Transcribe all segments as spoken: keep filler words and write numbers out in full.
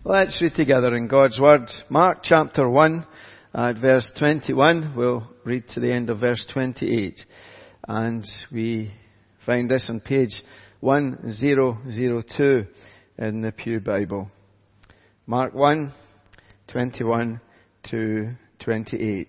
Let's read together in God's Word. Mark chapter one, at verse twenty-one. We'll read to the end of verse twenty-eight. And we find this on page one thousand two in the Pew Bible. Mark one, twenty-one to twenty-eight.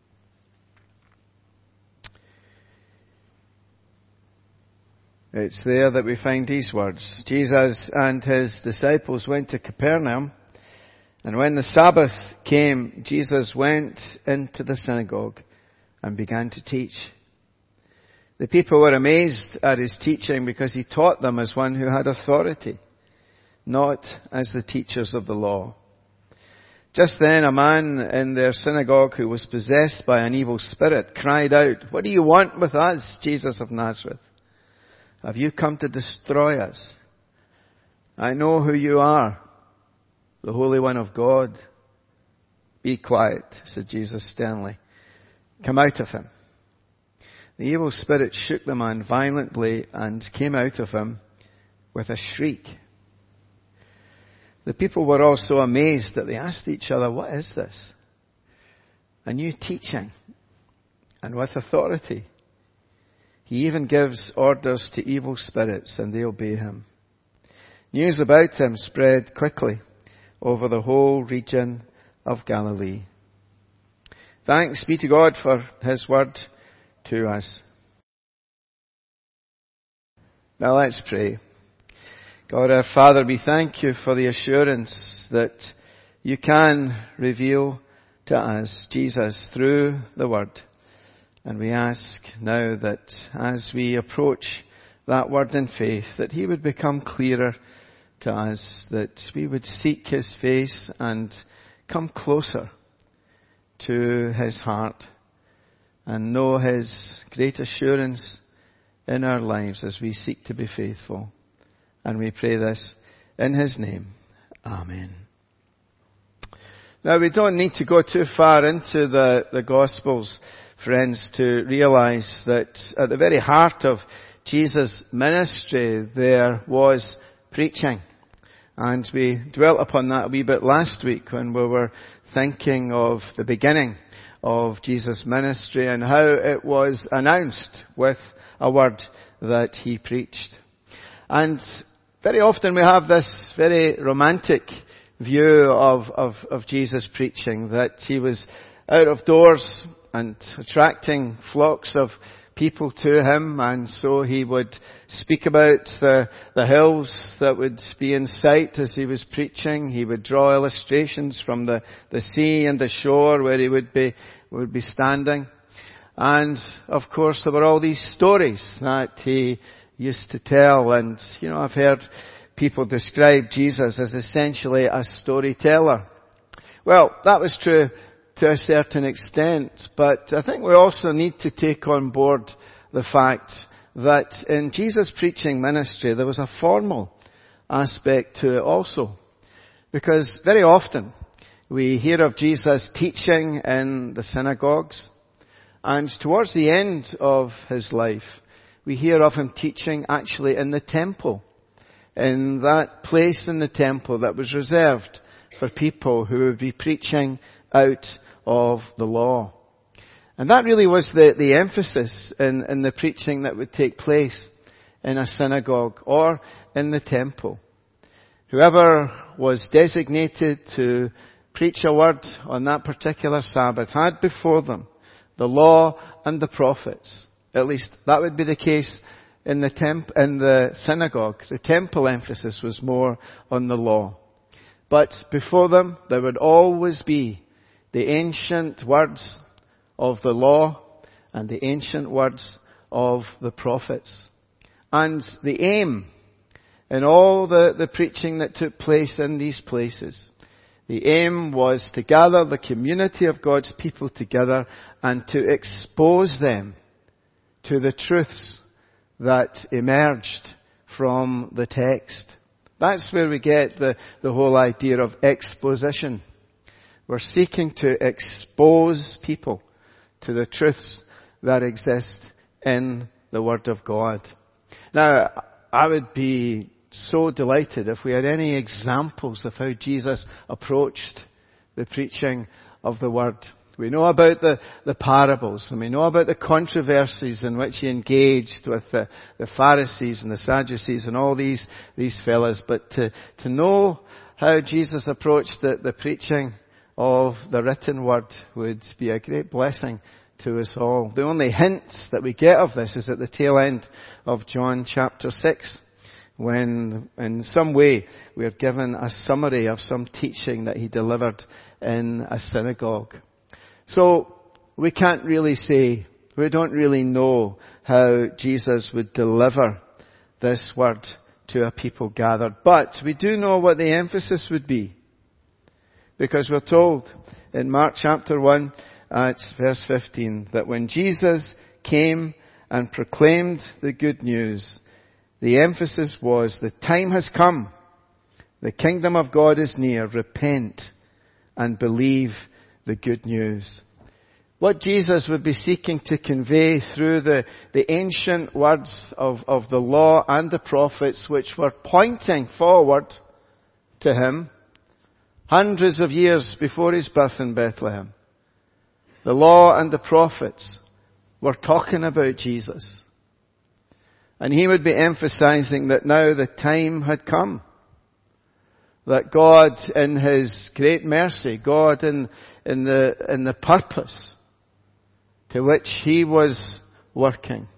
It's there that we find these words. Jesus and his disciples went to Capernaum, and when the Sabbath came, Jesus went into the synagogue and began to teach. The people were amazed at his teaching because he taught them as one who had authority, not as the teachers of the law. Just then a man in their synagogue who was possessed by an evil spirit cried out, "What do you want with us, Jesus of Nazareth? Have you come to destroy us? I know who you are, the Holy One of God." "Be quiet," said Jesus sternly. "Come out of him." The evil spirit shook the man violently and came out of him with a shriek. The people were all so amazed that they asked each other, "What is this? A new teaching, and with authority. He even gives orders to evil spirits and they obey him." News about him spread quickly over the whole region of Galilee. Thanks be to God for his word to us. Now let's pray. God our Father, we thank you for the assurance that you can reveal to us Jesus through the word. And we ask now that as we approach that word in faith, that he would become clearer to us, that we would seek his face and come closer to his heart and know his great assurance in our lives as we seek to be faithful. And we pray this in his name. Amen. Now we don't need to go too far into the, the Gospels, friends, to realize that at the very heart of Jesus' ministry there was preaching. And we dwelt upon that a wee bit last week when we were thinking of the beginning of Jesus' ministry and how it was announced with a word that he preached. And very often we have this very romantic view of, of, of Jesus preaching, that he was out of doors and attracting flocks of people to him, and so he would speak about the, the hills that would be in sight as he was preaching. He would draw illustrations from the, the sea and the shore where he would be, would be standing. And of course there were all these stories that he used to tell, and you know, I've heard people describe Jesus as essentially a storyteller. Well, that was true to a certain extent, but I think we also need to take on board the fact that in Jesus' preaching ministry there was a formal aspect to it also. Because very often we hear of Jesus teaching in the synagogues, and towards the end of his life we hear of him teaching actually in the temple, in that place in the temple that was reserved for people who would be preaching out of the law. And that really was the, the emphasis in, in the preaching that would take place in a synagogue or in the temple. Whoever was designated to preach a word on that particular Sabbath had before them the law and the prophets. At least that would be the case in the temp, in the synagogue. The temple emphasis was more on the law. But before them there would always be the ancient words of the law and the ancient words of the prophets. And the aim in all the, the preaching that took place in these places, the aim was to gather the community of God's people together and to expose them to the truths that emerged from the text. That's where we get the, the whole idea of exposition. We're seeking to expose people to the truths that exist in the Word of God. Now, I would be so delighted if we had any examples of how Jesus approached the preaching of the Word. We know about the, the parables, and we know about the controversies in which he engaged with the, the Pharisees and the Sadducees and all these, these fellas. But to, to know how Jesus approached the, the preaching of the written Word would be a great blessing to us all. The only hint that we get of this is at the tail end of John chapter six, when in some way we are given a summary of some teaching that he delivered in a synagogue. So we can't really say, we don't really know how Jesus would deliver this word to a people gathered. But we do know what the emphasis would be. Because we're told in Mark chapter one, uh, it's verse fifteen, that when Jesus came and proclaimed the good news, the emphasis was, the time has come. The kingdom of God is near. Repent and believe the good news. What Jesus would be seeking to convey through the, the ancient words of, of the law and the prophets, which were pointing forward to him, hundreds of years before his birth in Bethlehem. The law and the prophets were talking about Jesus. And he would be emphasizing that now the time had come. That God in his great mercy, God in, in the, in the purpose to which he was working,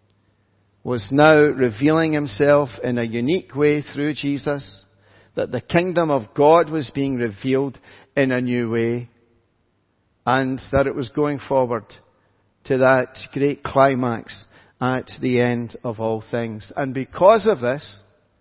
was now revealing himself in a unique way through Jesus, that the kingdom of God was being revealed in a new way, and that it was going forward to that great climax at the end of all things. And because of this,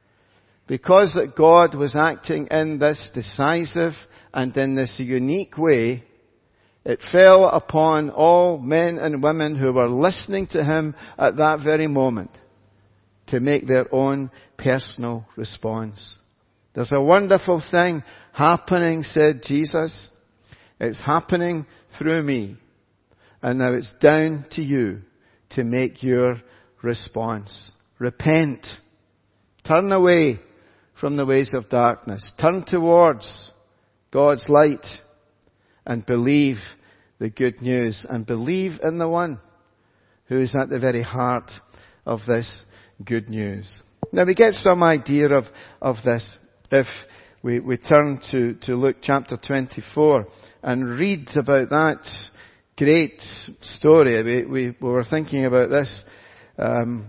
because that God was acting in this decisive and in this unique way, it fell upon all men and women who were listening to him at that very moment to make their own personal response. There's a wonderful thing happening, said Jesus. It's happening through me. And now it's down to you to make your response. Repent. Turn away from the ways of darkness. Turn towards God's light and believe the good news, and believe in the one who is at the very heart of this good news. Now we get some idea of, of this if we, we turn to, to Luke chapter twenty-four and read about that great story. We, we, we were thinking about this um,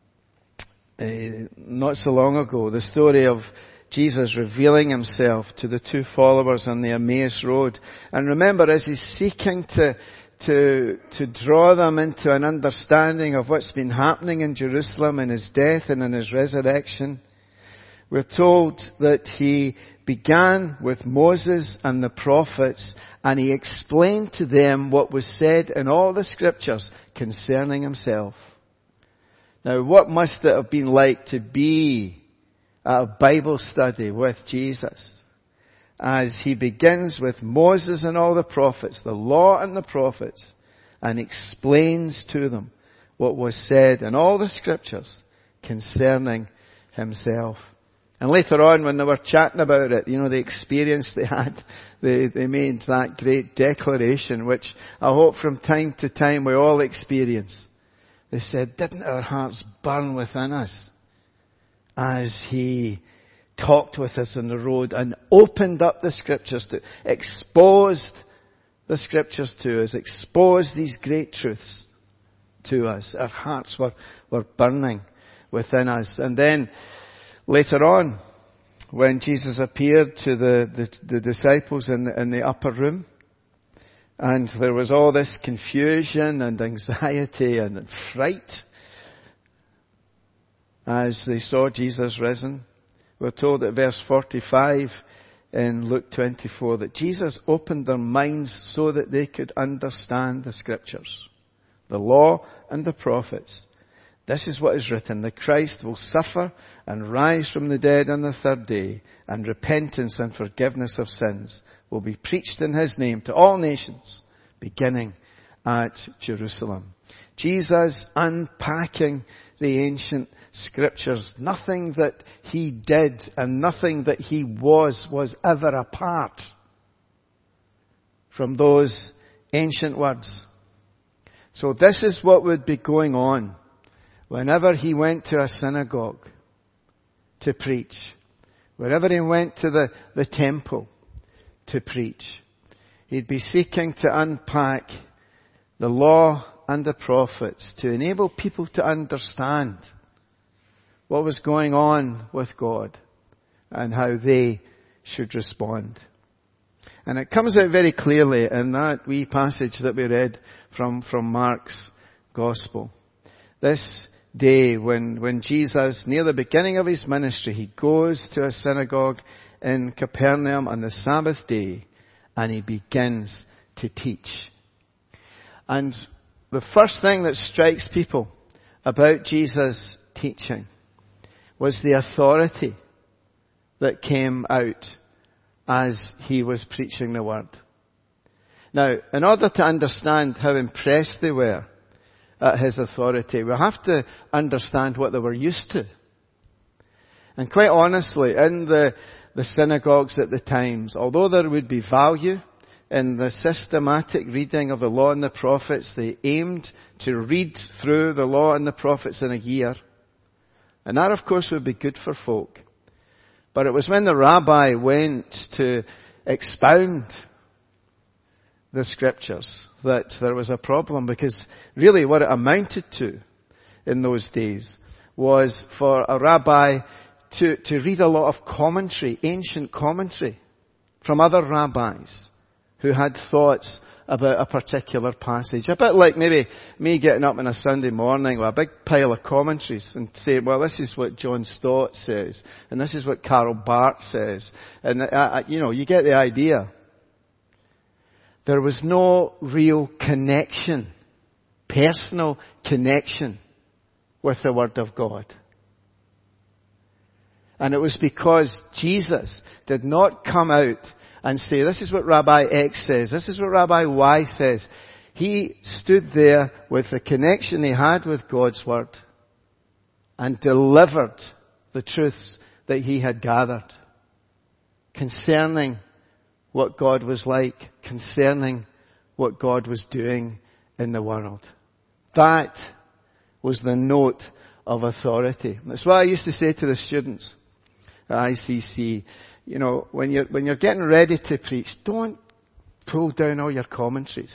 uh, not so long ago, the story of Jesus revealing himself to the two followers on the Emmaus Road. And remember, as he's seeking to, to, to draw them into an understanding of what's been happening in Jerusalem in his death and in his resurrection, we're told that he began with Moses and the prophets, and he explained to them what was said in all the scriptures concerning himself. Now, what must it have been like to be at a Bible study with Jesus as he begins with Moses and all the prophets, the law and the prophets, and explains to them what was said in all the scriptures concerning himself. And later on, when they were chatting about it, you know, the experience they had, they, they made that great declaration, which I hope from time to time we all experience. They said, didn't our hearts burn within us as he talked with us on the road and opened up the scriptures, to exposed the scriptures to us, exposed these great truths to us. Our hearts were, were burning within us. And then later on, when Jesus appeared to the, the, the disciples in the, in the upper room, and there was all this confusion and anxiety and fright as they saw Jesus risen. We're told at verse forty-five in Luke twenty-four that Jesus opened their minds so that they could understand the scriptures, the law and the prophets. This is what is written: the Christ will suffer and rise from the dead on the third day, and repentance and forgiveness of sins will be preached in his name to all nations, beginning at Jerusalem. Jesus unpacking the ancient scriptures. Nothing that he did and nothing that he was was ever apart from those ancient words. So this is what would be going on whenever he went to a synagogue to preach. Wherever he went to the, the temple to preach. He'd be seeking to unpack the law and the prophets to enable people to understand what was going on with God and how they should respond. And it comes out very clearly in that wee passage that we read from, from Mark's Gospel. This day when, when Jesus, near the beginning of his ministry, he goes to a synagogue in Capernaum on the Sabbath day and he begins to teach. And the first thing that strikes people about Jesus' teaching was the authority that came out as he was preaching the word. Now, in order to understand how impressed they were at his authority, we have to understand what they were used to. And quite honestly, in the, the synagogues at the times, although there would be value in the systematic reading of the law and the prophets, they aimed to read through the law and the prophets in a year. And that, of course, would be good for folk. But it was when the rabbi went to expound the scriptures that there was a problem, because really what it amounted to in those days was for a rabbi to, to read a lot of commentary, ancient commentary from other rabbis who had thoughts about a particular passage. A bit like maybe me getting up on a Sunday morning with a big pile of commentaries and saying, well, this is what John Stott says, and this is what Karl Barth says. And, uh, you know, you get the idea. There was no real connection, personal connection with the Word of God. And it was because Jesus did not come out and say, this is what Rabbi X says, this is what Rabbi Y says. He stood there with the connection he had with God's Word and delivered the truths that he had gathered concerning what God was like, concerning what God was doing in the world. That was the note of authority. That's what I used to say to the students at I C C. You know, when you're, when you're getting ready to preach, don't pull down all your commentaries.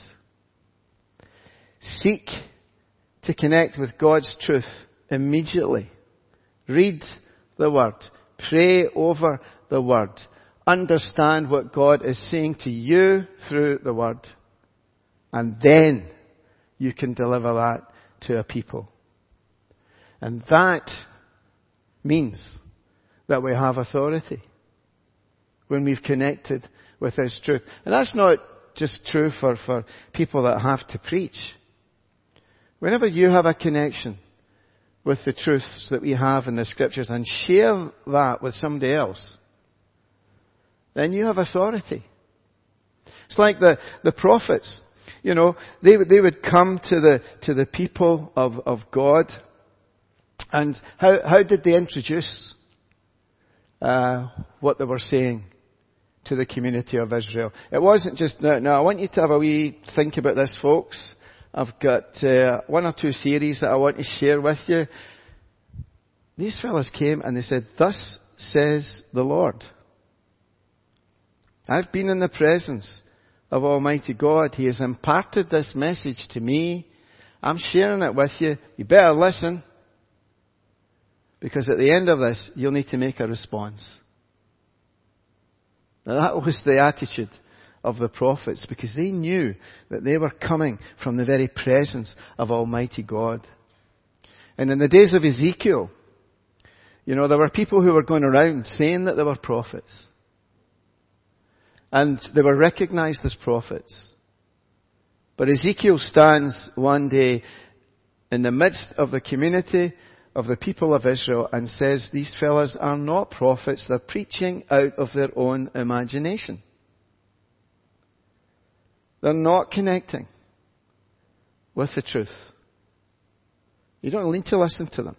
Seek to connect with God's truth immediately. Read the Word. Pray over the Word. Understand what God is saying to you through the Word. And then you can deliver that to a people. And that means that we have authority when we've connected with His truth. And that's not just true for, for people that have to preach. Whenever you have a connection with the truths that we have in the Scriptures and share that with somebody else, then you have authority. It's like the, the prophets. You know, they would, they would come to the, to the people of, of God. And how, how did they introduce, uh, what they were saying to the community of Israel? It wasn't just, now, now I want you to have a wee think about this, folks. I've got, uh, one or two theories that I want to share with you. These fellas came and they said, thus says the Lord. I've been in the presence of Almighty God. He has imparted this message to me. I'm sharing it with you. You better listen. Because at the end of this, you'll need to make a response. Now that was the attitude of the prophets, because they knew that they were coming from the very presence of Almighty God. And in the days of Ezekiel, you know, there were people who were going around saying that they were prophets. And they were recognized as prophets. But Ezekiel stands one day in the midst of the community of the people of Israel and says, these fellas are not prophets, they're preaching out of their own imagination. They're not connecting with the truth. You don't need to listen to them.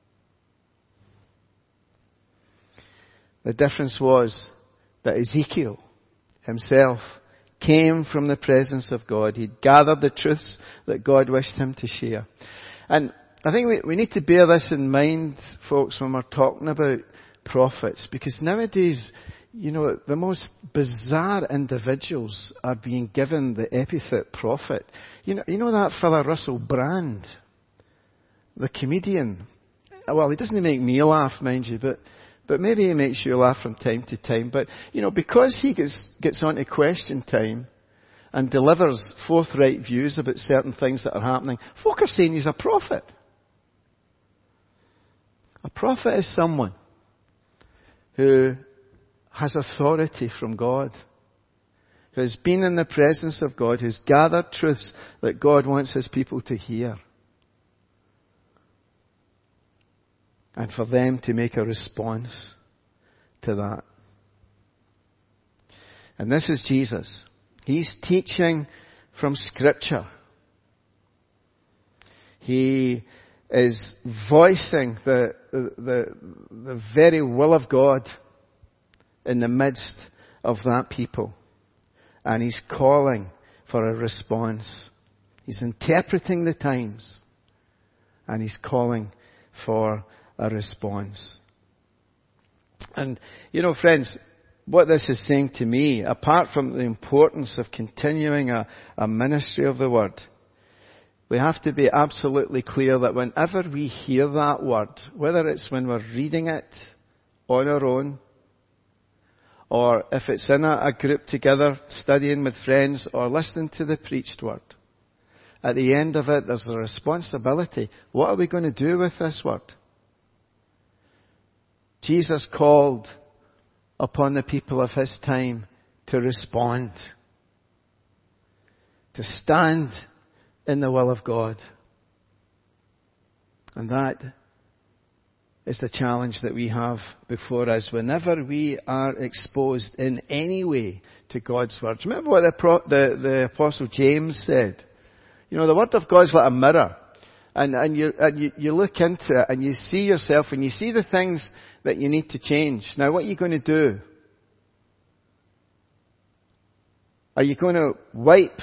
The difference was that Ezekiel himself came from the presence of God. He'd gathered the truths that God wished him to share. And I think we, we need to bear this in mind, folks, when we're talking about prophets, because nowadays, you know, the most bizarre individuals are being given the epithet prophet. You know, you know that fella Russell Brand, the comedian. Well, he doesn't make me laugh, mind you, but but maybe he makes you laugh from time to time. But you know, because he gets gets onto Question Time and delivers forthright views about certain things that are happening, folk are saying he's a prophet. A prophet is someone who has authority from God, who has been in the presence of God, who's gathered truths that God wants his people to hear. And for them to make a response to that. And this is Jesus. He's teaching from Scripture. He is voicing the, the, the very will of God in the midst of that people. And he's calling for a response. He's interpreting the times. And he's calling for a response. And, you know, friends, what this is saying to me, apart from the importance of continuing a, a ministry of the Word, we have to be absolutely clear that whenever we hear that Word, whether it's when we're reading it on our own, or if it's in a, a group together, studying with friends, or listening to the preached Word, at the end of it, there's a responsibility. What are we going to do with this Word? Jesus called upon the people of his time to respond, to stand in the will of God. And that is the challenge that we have before us whenever we are exposed in any way to God's Word. Remember what the, Pro, the, the Apostle James said? You know, the Word of God's like a mirror. And, and, you, and you, you look into it and you see yourself and you see the things that you need to change. Now, what are you going to do? Are you going to wipe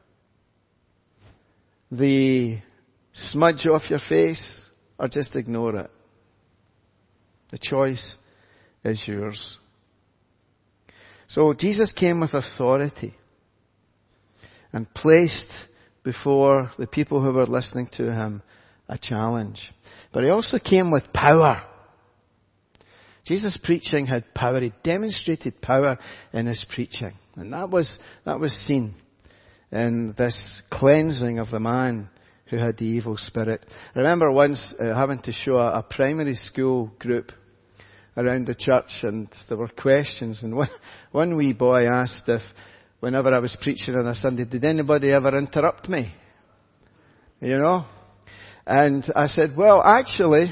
the smudge off your face or just ignore it? The choice is yours. So Jesus came with authority and placed before the people who were listening to him a challenge. But he also came with power. Jesus' preaching had power. He demonstrated power in his preaching. And that was, that was seen in this cleansing of the man who had the evil spirit. I remember once uh, having to show a, a primary school group around the church, and there were questions, and one, one wee boy asked if, whenever I was preaching on a Sunday, did anybody ever interrupt me? You know? And I said, well, actually,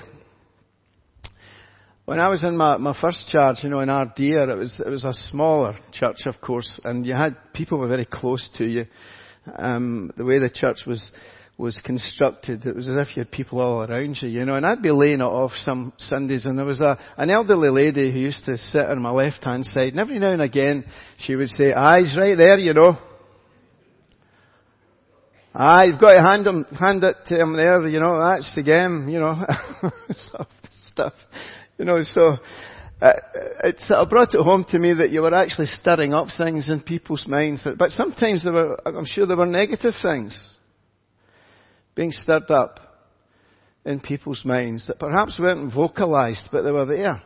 when I was in my, my first charge, you know, in Ardere, it was, it was a smaller church, of course, and you had, people were very close to you. Um, the way the church was, was constructed, it was as if you had people all around you, you know, and I'd be laying it off some Sundays, and there was a, an elderly lady who used to sit on my left-hand side, and every now and again, she would say, aye, he's right there, you know. Aye, you've got to hand him, hand it to him there, you know, that's the game, you know, stuff. You know, so uh, it sort of brought it home to me that you were actually stirring up things in people's minds. But sometimes there were, I'm sure there were negative things being stirred up in people's minds that perhaps weren't vocalized, but they were there.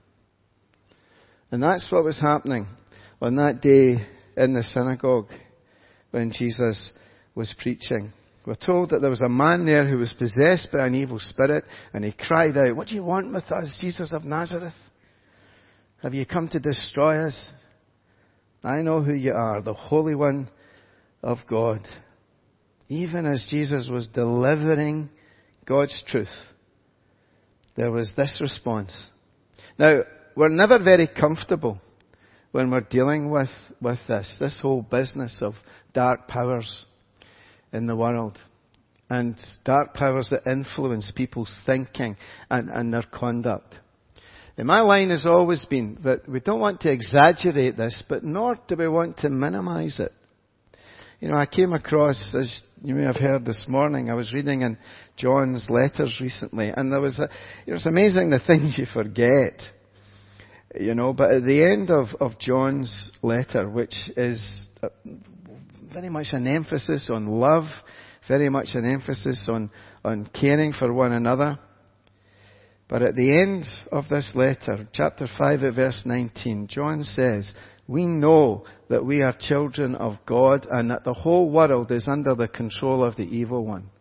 And that's what was happening on that day in the synagogue when Jesus was preaching. We're told that there was a man there who was possessed by an evil spirit, and he cried out, what do you want with us, Jesus of Nazareth? Have you come to destroy us? I know who you are, the Holy One of God. Even as Jesus was delivering God's truth, there was this response. Now, we're never very comfortable when we're dealing with, with this, this whole business of dark powers in the world. and dark powers that influence people's thinking and, and their conduct. And my line has always been that we don't want to exaggerate this, but nor do we want to minimize it. You know, I came across, as you may have heard this morning, I was reading in John's letters recently, and there was a, you know, it's amazing the things you forget. You know, but at the end of, of John's letter, which is very much an emphasis on love, very much an emphasis on, on caring for one another. But at the end of this letter, chapter five at verse nineteen, John says, we know that we are children of God and that the whole world is under the control of the evil one.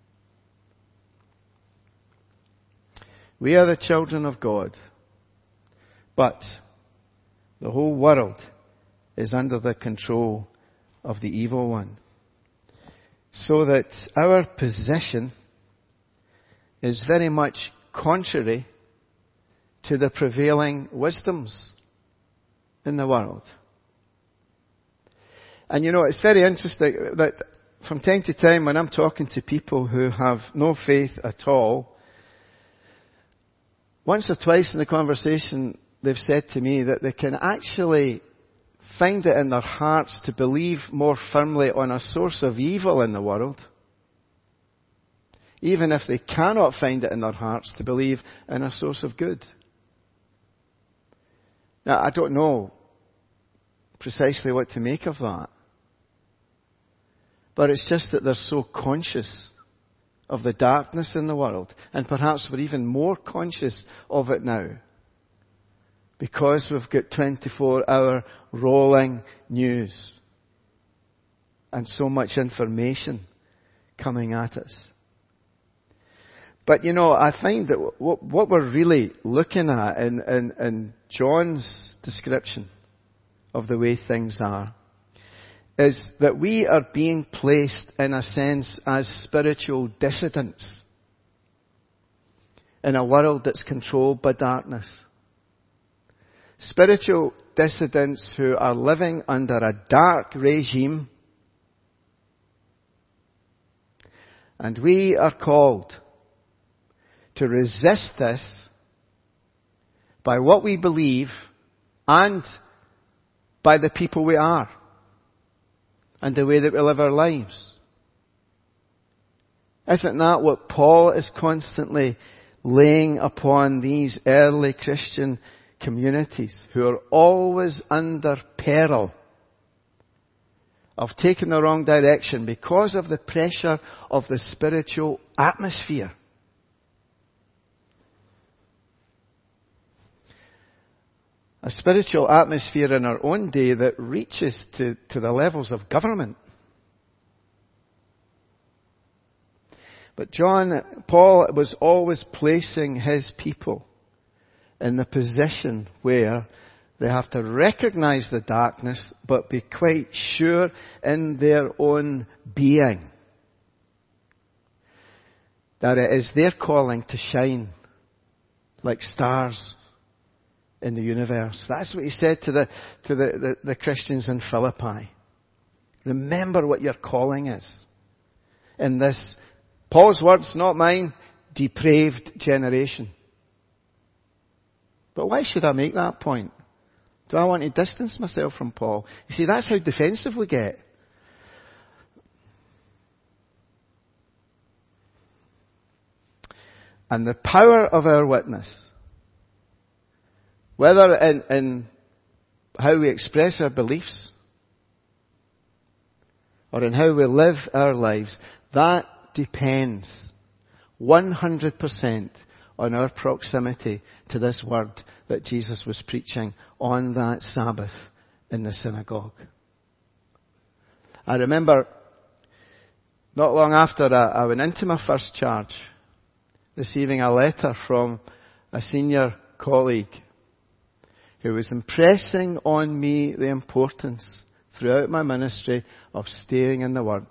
We are the children of God, but the whole world is under the control of the evil one. So that our position is very much contrary to the prevailing wisdoms in the world. And you know, it's very interesting that from time to time when I'm talking to people who have no faith at all, once or twice in the conversation they've said to me that they can actually find it in their hearts to believe more firmly on a source of evil in the world, even if they cannot find it in their hearts to believe in a source of good. Now, I don't know precisely what to make of that. But it's just that they're so conscious of the darkness in the world. And perhaps we're even more conscious of it now. Because we've got twenty-four hour rolling news. And so much information coming at us. But you know, I find that what, what we're really looking at in, in, in John's description of the way things are is that we are being placed in a sense as spiritual dissidents in a world that's controlled by darkness. Spiritual dissidents who are living under a dark regime, and we are called to resist this by what we believe and by the people we are and the way that we live our lives. Isn't that what Paul is constantly laying upon these early Christian communities who are always under peril of taking the wrong direction because of the pressure of the spiritual atmosphere? A spiritual atmosphere in our own day that reaches to, to the levels of government. But John, Paul was always placing his people in the position where they have to recognize the darkness, but be quite sure in their own being that it is their calling to shine like stars in the universe. That's what he said to the to the, the, the Christians in Philippi. Remember what your calling is in this, Paul's words, not mine, depraved generation. But why should I make that point? Do I want to distance myself from Paul? You see, that's how defensive we get. And the power of our witness, whether in, in how we express our beliefs or in how we live our lives, that depends one hundred percent on our proximity to this word that Jesus was preaching on that Sabbath in the synagogue. I remember not long after I, I went into my first charge, receiving a letter from a senior colleague who was impressing on me the importance throughout my ministry of staying in the Word.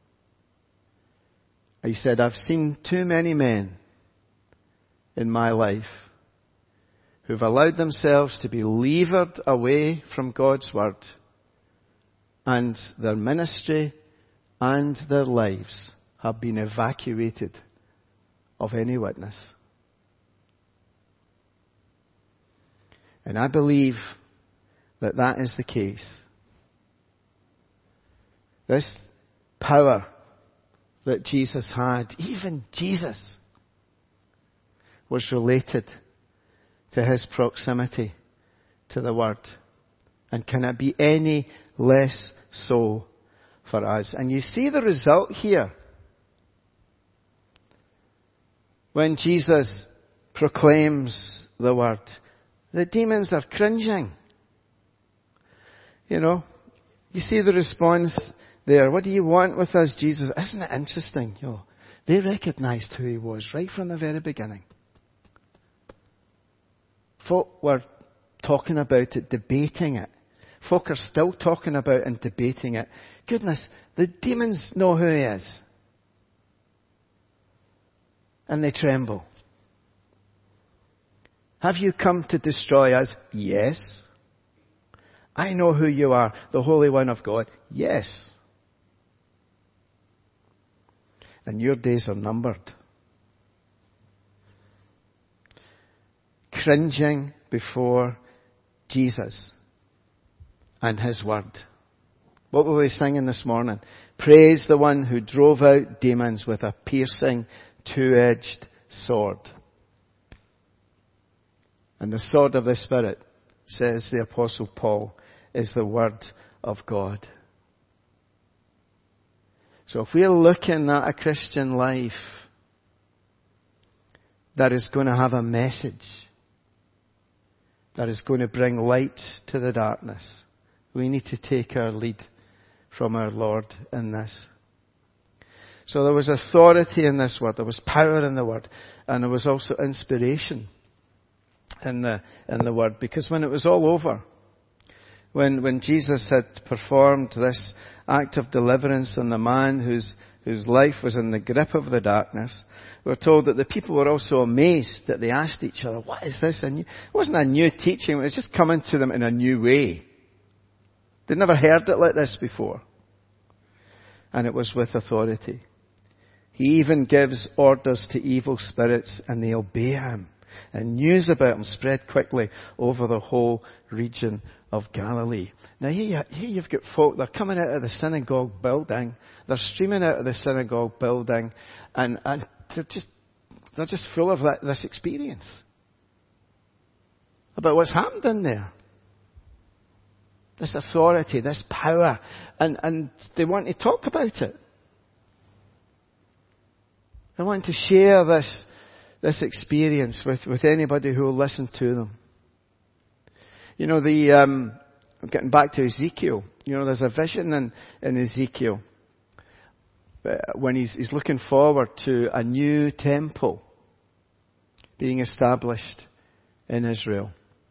He said, I've seen too many men in my life who've allowed themselves to be levered away from God's Word, and their ministry and their lives have been evacuated of any witness. And I believe that that is the case. This power that Jesus had, even Jesus, was related to his proximity to the Word. And can it be any less so for us? And you see the result here. When Jesus proclaims the Word, the demons are cringing. You know, you see the response there. What do you want with us, Jesus? Isn't it interesting? You know, they recognized who he was right from the very beginning. Folk were talking about it, debating it. Folk are still talking about and debating it. Goodness, the demons know who he is. And they tremble. Have you come to destroy us? Yes. I know who you are, the Holy One of God. Yes. And your days are numbered. Cringing before Jesus and his word. What were we singing this morning? Praise the one who drove out demons with a piercing two-edged sword. And the sword of the Spirit, says the Apostle Paul, is the Word of God. So if we're looking at a Christian life that is going to have a message, that is going to bring light to the darkness, we need to take our lead from our Lord in this. So there was authority in this word, there was power in the word, and there was also inspiration in the, in the word. Because when it was all over, when, when Jesus had performed this act of deliverance on the man whose, whose life was in the grip of the darkness, we're told that the people were also amazed that they asked each other, what is this? A new, it wasn't a new teaching, it was just coming to them in a new way. They'd never heard it like this before. And it was with authority. He even gives orders to evil spirits and they obey him. And news about him spread quickly over the whole region of Galilee. Now here, you, here you've got folk, they're coming out of the synagogue building. They're streaming out of the synagogue building. And, and they're just, they're just full of that, this experience. About what's happened in there. This authority, this power. And, and they want to talk about it. They want to share this, this experience with, with anybody who will listen to them. You know, the, um, getting back to Ezekiel, you know, there's a vision in, in Ezekiel when he's, he's looking forward to a new temple being established in Israel.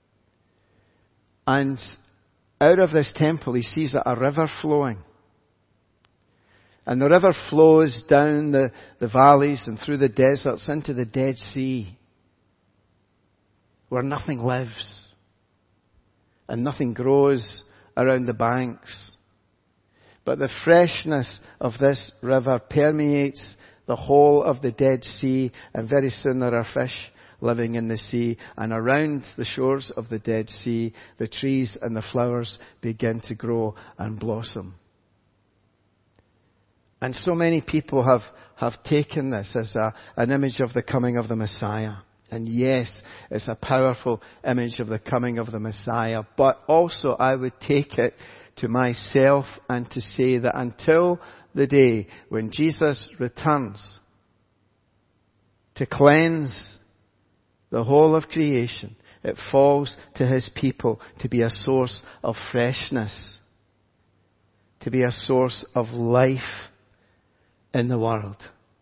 And out of this temple, he sees a river flowing. And the river flows down the, the valleys and through the deserts into the Dead Sea, where nothing lives and nothing grows around the banks. But the freshness of this river permeates the whole of the Dead Sea, and very soon there are fish living in the sea. And around the shores of the Dead Sea, the trees and the flowers begin to grow and blossom. And so many people have, have taken this as a, an image of the coming of the Messiah. And yes, it's a powerful image of the coming of the Messiah. But also I would take it to myself and to say that until the day when Jesus returns to cleanse the whole of creation, it falls to his people to be a source of freshness, to be a source of life in the world.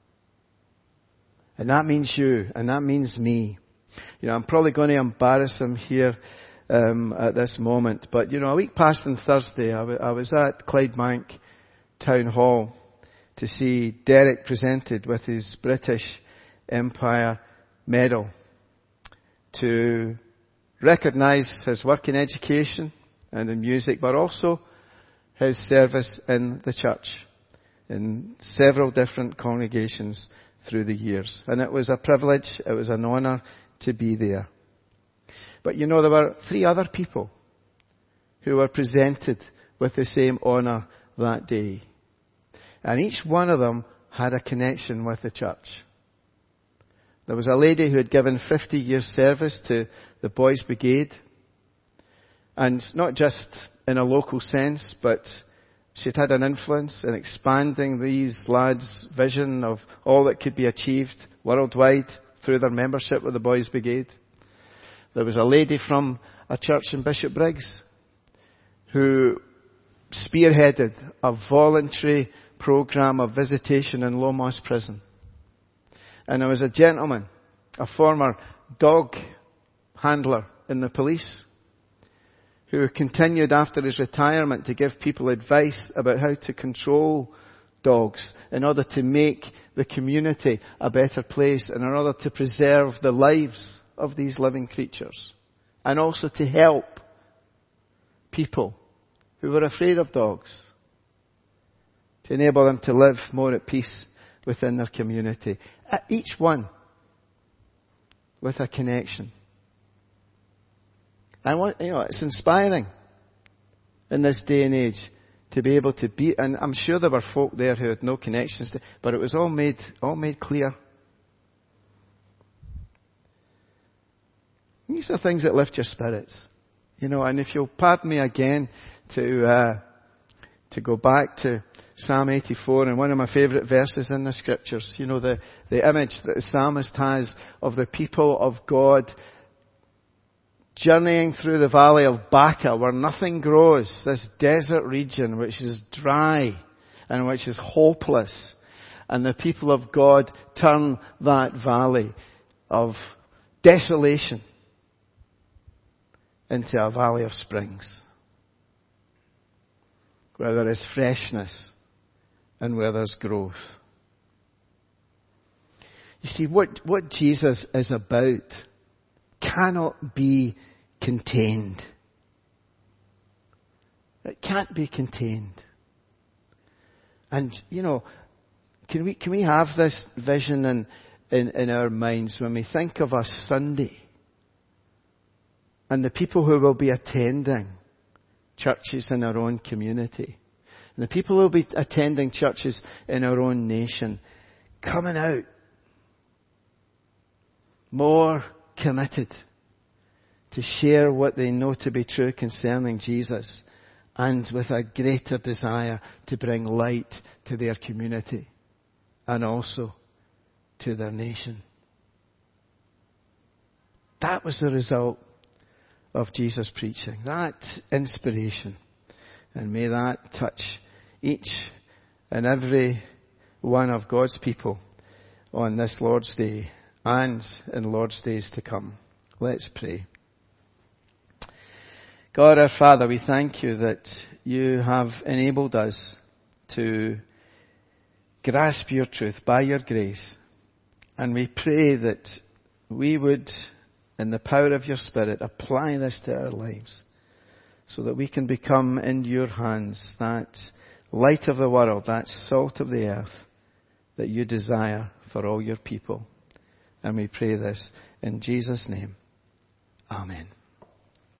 And that means you, and that means me. You know, I'm probably going to embarrass him here um, at this moment, but you know, a week past on Thursday, I, w- I was at Clydebank Town Hall to see Derek presented with his British Empire Medal to recognise his work in education and in music, but also his service in the church. in several different congregations through the years. And it was a privilege, it was an honour to be there. But you know, there were three other people who were presented with the same honour that day. And each one of them had a connection with the church. There was a lady who had given fifty years service to the Boys Brigade. And not just in a local sense, but she'd had an influence in expanding these lads' vision of all that could be achieved worldwide through their membership with the Boys Brigade. There was a lady from a church in Bishopbriggs who spearheaded a voluntary program of visitation in Lomas Prison. And there was a gentleman, a former dog handler in the police, who continued after his retirement to give people advice about how to control dogs in order to make the community a better place and in order to preserve the lives of these living creatures. And also to help people who were afraid of dogs, to enable them to live more at peace within their community. Each one with a connection. And what, you know, it's inspiring in this day and age to be able to be, and I'm sure there were folk there who had no connections to, but it was all made, all made clear. These are things that lift your spirits. You know, and if you'll pardon me again to, uh, to go back to Psalm eighty-four and one of my favourite verses in the scriptures, you know, the, the image that the psalmist has of the people of God journeying through the valley of Baca where nothing grows, this desert region which is dry and which is hopeless. And the people of God turn that valley of desolation into a valley of springs, where there is freshness and where there's growth. You see, what, what Jesus is about cannot be contained. It can't be contained. And, you know, can we, can we have this vision in, in, in our minds when we think of a Sunday and the people who will be attending churches in our own community, and the people who will be attending churches in our own nation, coming out more committed to share what they know to be true concerning Jesus, and with a greater desire to bring light to their community and also to their nation. That was the result of Jesus' preaching, that inspiration. And may that touch each and every one of God's people on this Lord's Day and in Lord's days to come. Let's pray. God our Father, we thank you that you have enabled us to grasp your truth by your grace. And we pray that we would, in the power of your Spirit, apply this to our lives so that we can become in your hands that light of the world, that salt of the earth that you desire for all your people. And we pray this in Jesus' name. Amen.